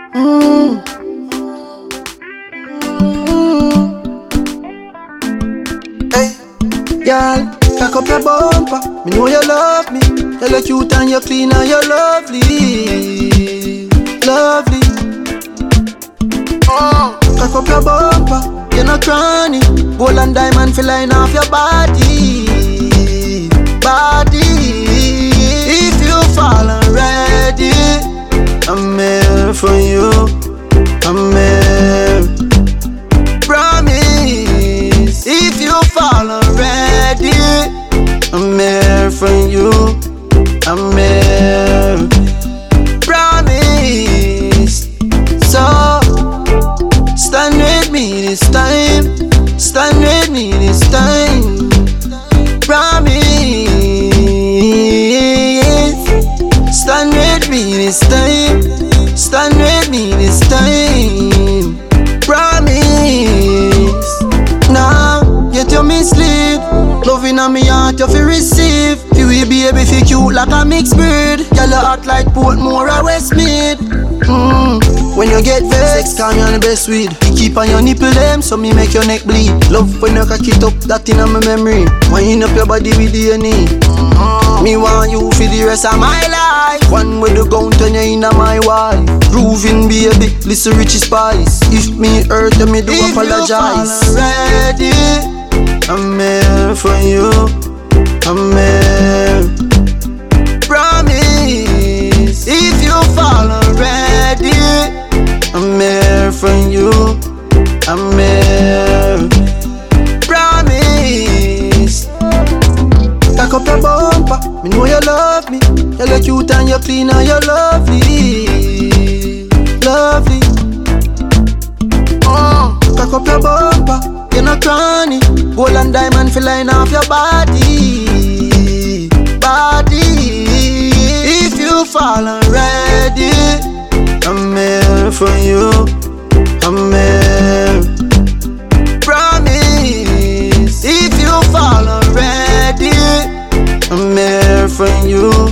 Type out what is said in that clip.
Mm. Hey, girl, cock up your bumper. Me know you love me. You look cute and you clean and you lovely, lovely. Cock up your bumper. You no cranny. Gold and diamond feel line off your body, body. If you fall already, I'm here for you. I'm here. Promise. If you fall already, I'm here for you. I'm here. Promise. So stand with me this time. Stand with me this time. Promise. Stand with me this time. Stand with me this time. Promise. Now, get your mislead. Loving on me heart, you feel receive. You will be baby, feel cute like a mixed breed. Girl, you act like Portmore or Westmead. When you get vexed, call me on the best weed. You keep on your nipple them, so me make your neck bleed. Love when you cock it up, that in my memory. Wind up your body with DNA. Me want you for the rest of my life. One with the gun turn you in my wife. Proving baby, listen Richie Spice. If me hurt you, me do if apologize. If you fall already, I'm here for you. I'm here. Promise. If you fall already, I'm here for you. I'm here. Promise. Cock up your bumper. Me know you love me. You look cute and you clean and you lovely, lovely. Cock up your bumper. You no cranny. Gold and diamond feel line off your body, body. If you fall already, I'm here for you. I'm here. Promise. If you fall already, I'm here for you.